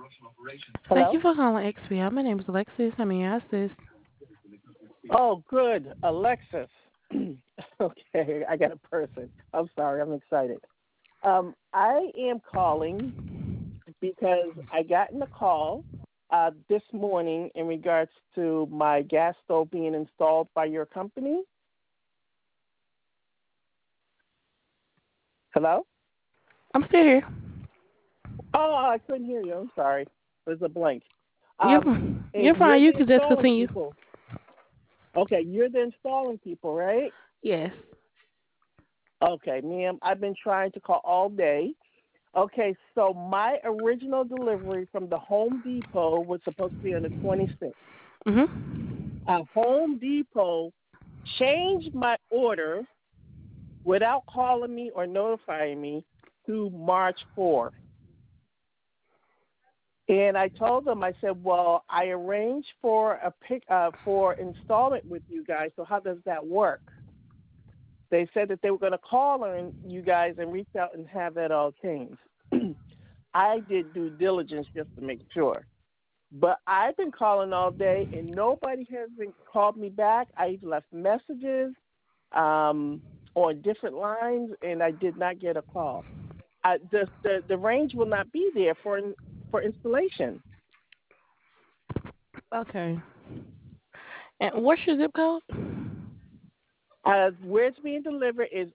Thank Hello? you for calling XPI. My name is Alexis. How may I assist? Oh, good. Alexis. Okay, I got a person. I'm sorry, I'm excited. I am calling because I got in a call this morning in regards to my gas stove being installed by your company. Hello? I'm still here. Oh, I couldn't hear you. I'm sorry. There's a blank. You're, Um, you're and fine. you're You the can just installing continue. people. Okay, you're the installing people, right? Yes. Okay, ma'am. I've been trying to call all day. Okay, so my original delivery from the Home Depot was supposed to be on the 26th. Mhm. Home Depot changed my order without calling me or notifying me to March 4th. And I told them, I said, well, I arranged for for installment with you guys. So how does that work? They said that they were going to call on you guys and reach out and have that all changed. I did due diligence just to make sure. But I've been calling all day and nobody has been called me back. I left messages on different lines and I did not get a call. The range will not be there for installation. Okay. And what's your zip code? Where it's being delivered is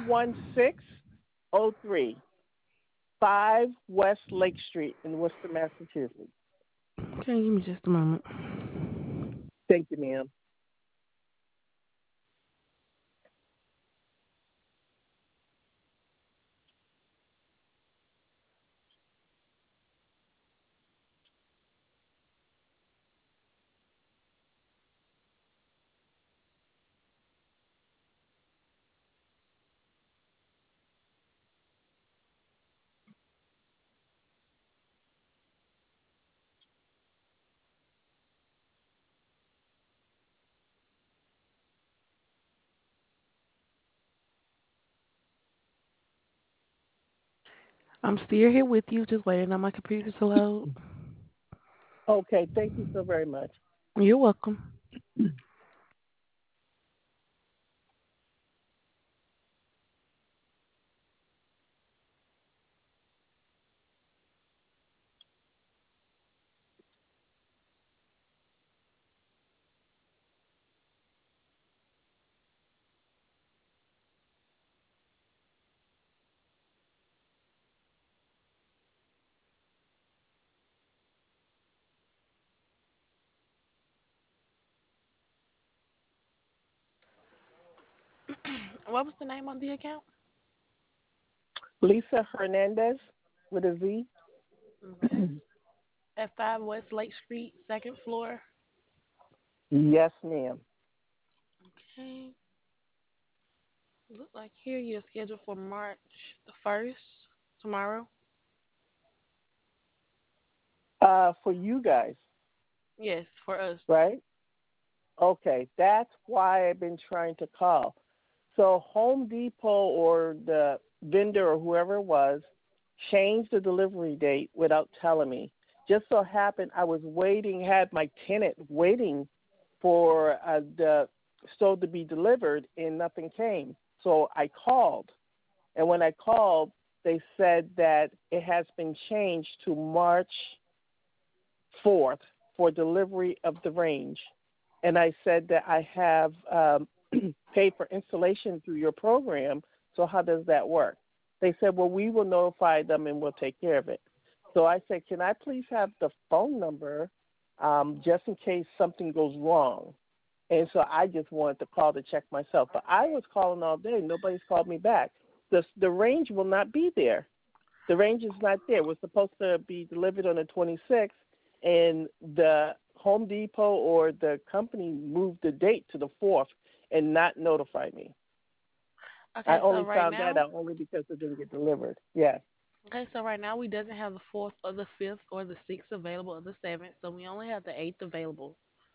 01603 5 West Lake Street in Worcester, Massachusetts. Okay, give me just a moment. Thank you, ma'am. I'm still here with you, just waiting on my computer to load. Okay, thank you so very much. You're welcome. What was the name on the account? Lisa Hernandez with a Z. Okay. At 5 West Lake Street, second floor. Yes, ma'am. Okay. Look like here you're scheduled for March the 1st, tomorrow. For you guys, Yes, for us. right? Okay, that's why I've been trying to call. So Home Depot or the vendor or whoever it was changed the delivery date without telling me. Just so happened I was waiting, had my tenant waiting for the stove to be delivered, and nothing came. So I called, and when I called, they said that it has been changed to March 4th for delivery of the range. And I said that I have paid for installation through your program, so how does that work? They said, well, we will notify them and we'll take care of it. So I said, can I please have the phone number just in case something goes wrong? And so I just wanted to call to check myself. But I was calling all day. Nobody's called me back. The range will not be there. The range is not there. It was supposed to be delivered on the 26th, and the Home Depot or the company moved the date to the 4th and not notified me. I Okay, so only right found that now, out only because it didn't get delivered. Yes. we doesn't have the 4th or the 5th or the 6th available or the 7th, so we only have the 8th available.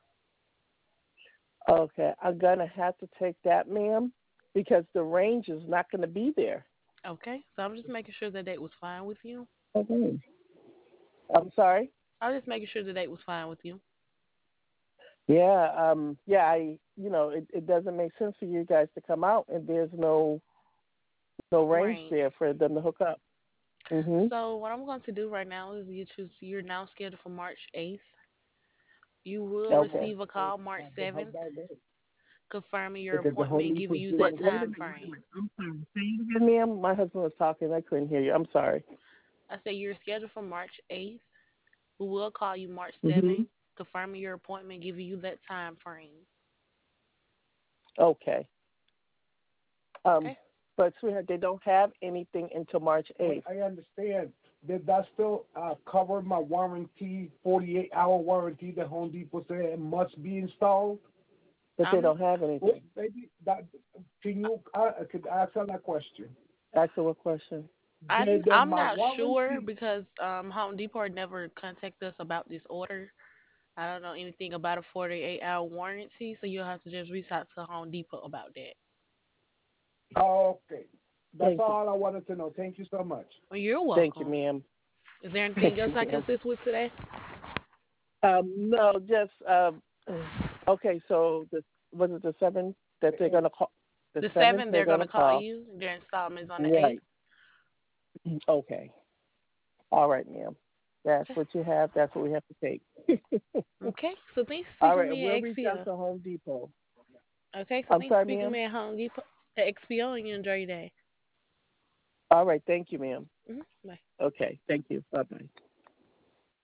Okay, I'm going to have to take that, ma'am, because the range is not going to be there. Okay, so I'm just making sure that date was fine with you. Okay. I'm sorry. I was just making sure the date was fine with you. Yeah, yeah. It doesn't make sense for you guys to come out and there's no range Right. there for them to hook up. Mhm. So what I'm going to do right now is you're now scheduled for March 8th. You will Okay. receive a call March 7th confirming your Because the appointment Home and giving Depot you store. that Wait a time minute. Wait a frame. minute. I'm sorry. Say it again, ma'am. My husband was talking. I couldn't hear you. I'm sorry. I say you're scheduled for March 8th. We will call you March Mhm. 7th confirming your appointment, giving you that time frame. Okay. Um, Okay? but sweetheart, they don't have anything until March But 8th. I understand. Did that still cover my warranty, 48-hour warranty that Home Depot said it must be installed? But they I'm don't have Well, anything. maybe that, can you, could answer that question? Ask her what question. Did I'm my not sure warranty, because Home Depot never contacted us about this order. I don't know anything about a 48-hour warranty, so you'll have to just reach out to Home Depot about that. okay. That's Thank you. all I wanted to know. Thank you so much. Well, you're Thank you, welcome. ma'am. Is there anything Thank else you, I can ma'am. assist with today? No, just okay. So was it the 7th that they're gonna call? The The 7th 7th, they're they're going to gonna call call. you. Their installment's on the Right. 8th. Okay. All right, ma'am. That's Okay. what you have. That's what we have to take. Okay. So thanks for All speaking with right, and me we'll at reach out XPO. to Home Depot. Okay. So I'm thanks for sorry, speaking with ma'am. me at Home Depot at XPO, and you enjoy your day. All right, thank you, ma'am. Bye. Okay, thank you. Bye bye.